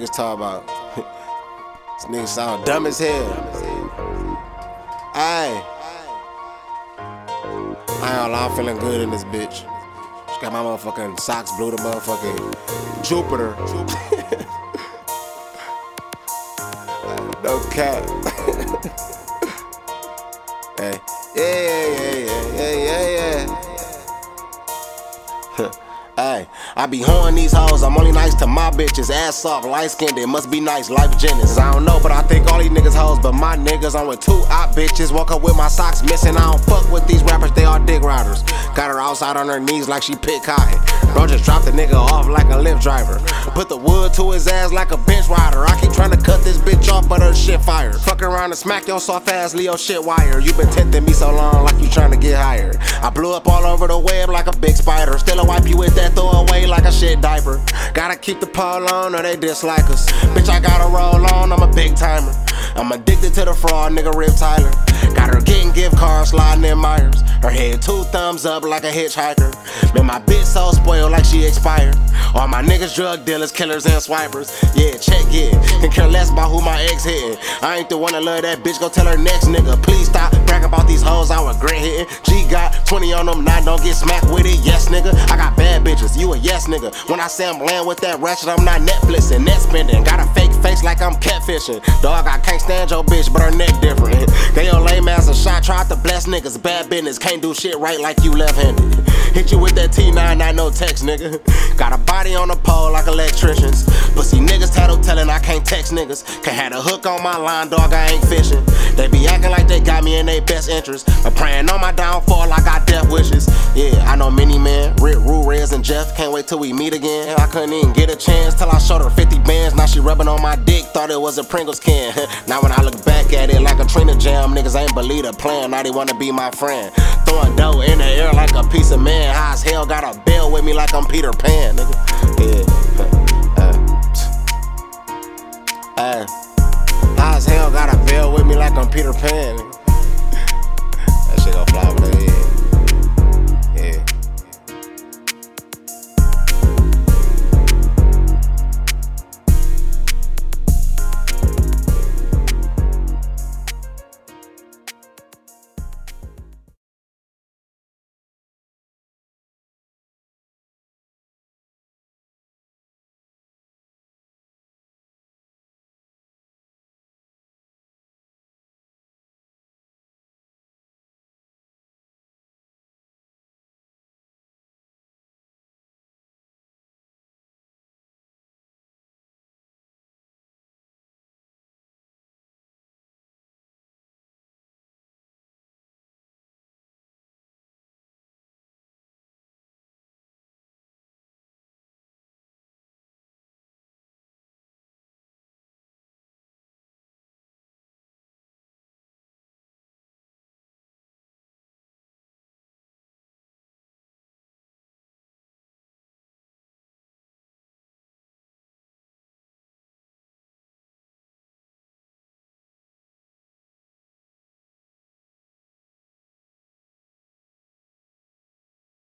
niggas talk about. This nigga sound dumb as hell. Ayy. I ain't gonna lie, I'm feeling good in this bitch. Just got my motherfucking socks blue to motherfucking Jupiter. No cap. Hey. Yeah. Hey, I be hoeing these hoes, I'm only nice to my bitches. Ass soft, light skinned, it must be nice, life Genesis. I don't know, but I think all these niggas hoes, but my niggas, I'm with 2 op bitches. Woke up with my socks missing, I don't fuck with these rappers, they all dick riders. Got her outside on her knees like she pick cotton. Bro just dropped the nigga off like a Lyft driver. Put the wood to his ass like a bench rider. I keep trying to cut this bitch off, but her shit fire. Fuck around and smack your soft ass Leo shit wire. You been tempting me so long like you trying to get hired. I blew up all over the web like a big spider. Still a wipe you with that throw away like a shit diaper. Gotta keep the pole on or they dislike us. Bitch, I gotta roll on, I'm a big timer. I'm addicted to the fraud, nigga Rip Tyler. Got her getting gift cards, sliding in Myers. Her head 2 thumbs up like a hitchhiker. Man, my bitch so spoiled like she expired. All my niggas drug dealers, killers, and swipers. Yeah, check it. Can care less about who my ex hitting. I ain't the one that love that bitch, go tell her next nigga. Please stop bragging about these hoes I regret hitting. G got 20 on them, now don't get smacked with it. Yes, nigga. I got bad bitches, you a yes, nigga. When I say I'm laying with that ratchet, I'm not Netflixing, net spending. Got a fake face like I'm catfishing. Dog, I can't stand your bitch, but her neck different. They your lame ass a shot, tried to bless niggas. Bad business, can't do shit right like you left-handed. Hit you with that T9, not no text, nigga. Got a body on the pole like electricians. Pussy niggas tattoo telling I can't text niggas. Can't have a hook on my line, dog, I ain't fishing. They be acting like they got me in their best interest. But praying on my downfall, I got death wishes. Yeah, I know many men, Rick, Rue, Rez, and Jeff. Can't wait till we meet again. I couldn't even get a chance till I showed her 50 bands. Now she rubbing on my dick, thought it was a Pringles can. Now when I look back at it like a Trina jam, niggas ain't believe the plan, now they wanna be my friend. Throwing dough in the air like a piece of man. High as hell, got a bell with me like I'm Peter Pan, nigga. Yeah. High as hell, got a bell